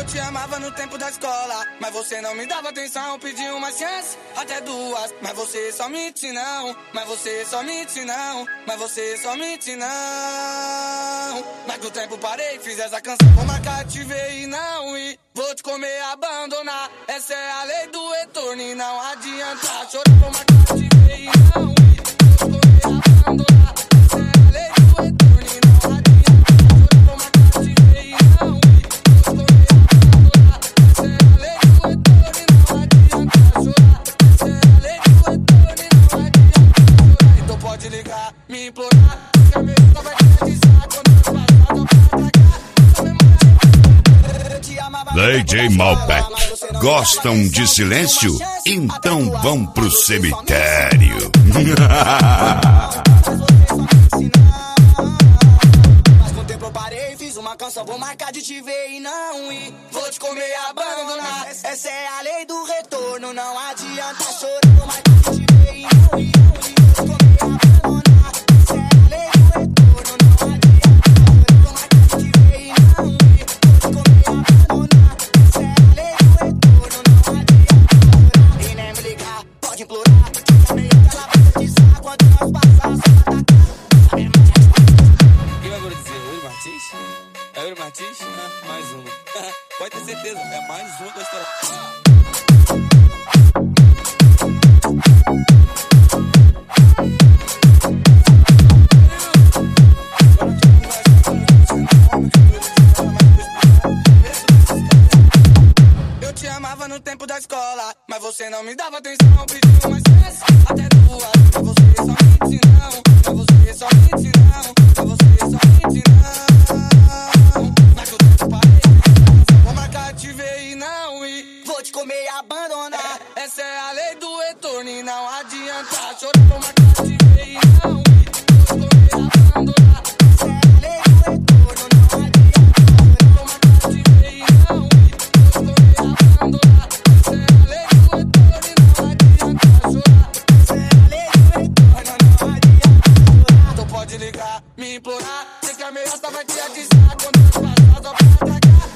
te amava no tempo da escola, mas você não me dava atenção. Pedi uma chance, até duas, mas você só mente não. Mas você só mente não. Mas você só mente não. Mas do tempo parei, fiz essa canção. Vou marcar, te ver e não ir. Vou te comer, abandonar. Essa é a lei do retorno e não adianta chorar. Vou marcar, te ver e não ir. Vou te comer, abandonar. Essa é a lei do retorno e não adianta chorar. Vou marcar, te ver e não ir. Vou te comer, abandonar. Essa é a lei do retorno e não adianta chorar. Essa é a lei do retorno e não adianta chorar. Então pode ligar, me implorar. Que a minha vida vai te avisar quando eu passar, tô pra cá. DJ Malbec. Gostam de silêncio? Então vão pro cemitério. Mas com o tempo eu parei, fiz uma canção. Vou marcar de te ver e não ir. Vou te comer, abandonar. Essa é a lei do retorno. Não adianta chorar. Vou marcar de te ver e não ir. Vou te comer, abandonar. Essa é a lei do retorno. Não adianta chorar. Vou marcar de te ver e não ir. Vou te comer, abandonar. Essa é a lei do retorno. Não adianta chorar. E nem me ligar, pode implorar. Chamei aquela boca de saco quando nós passar só pra atacar. Quem vai dizer? Yuri Martins? É Yuri Martins? Mais uma. Pode ter certeza, é mais uma da história. Eu te amava no tempo da escola, mas você não me dava atenção. Pedi uma chance, até duas, mas você só mente não. Mas você só mente não. Mas você só mente não. Mas o tempo parei, vou marcar, te ver e não ir. Vou te comer e abandonar. Essa é a lei do retorno e não adianta chorar. Vou marcar, te ver e não ir. Vou te comer e abandonar. Essa é a lei do retorno, não adianta chorar. Vou marcar, te ver e não ir. Vou te comer e abandonar. Essa é a lei do retorno e não adianta chorar. Essa é a lei do retorno, não adianta chorar. Então pode ligar, me implorar. Sei que a ameaça vai te atizar quando eu passar só pra atacar.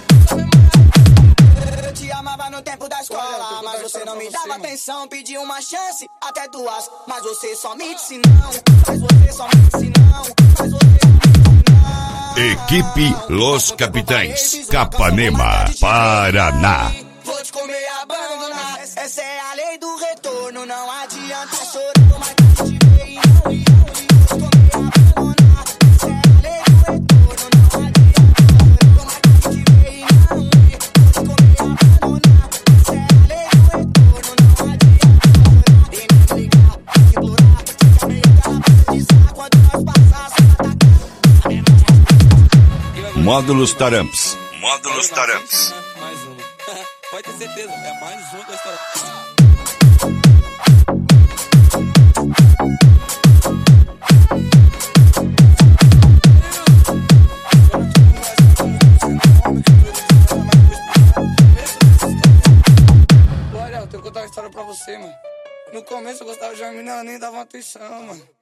Eu te amava no tempo da escola, mas você não me dava atenção. Pedi uma chance, até duas, mas você só me disse não. Mas você só me disse não. Mas você só me disse não. Equipe Los Capitães, Capanema, Paraná. Vou te comer, abandonar. Essa é a lei do retorno. Não adianta chorar. Vou marcar de te ver e não ir. Vou te comer, abandonar. Essa é a lei do retorno. Não adianta chorar. Vou marcar de te ver e não ir. Vou te comer, abandonar. Essa é a lei do retorno. Não adianta chorar. E nem me ligar, pode implorar. Chamei aquela boca de saco quando nós passar só pra atacar. Módulos Taramps. Módulos Taramps. Mais uma. Pode ter certeza, é mais uma da história. Olha, eu tenho que contar uma história pra você, mano. No começo eu gostava de uma menina, ela nem dava atenção, mano.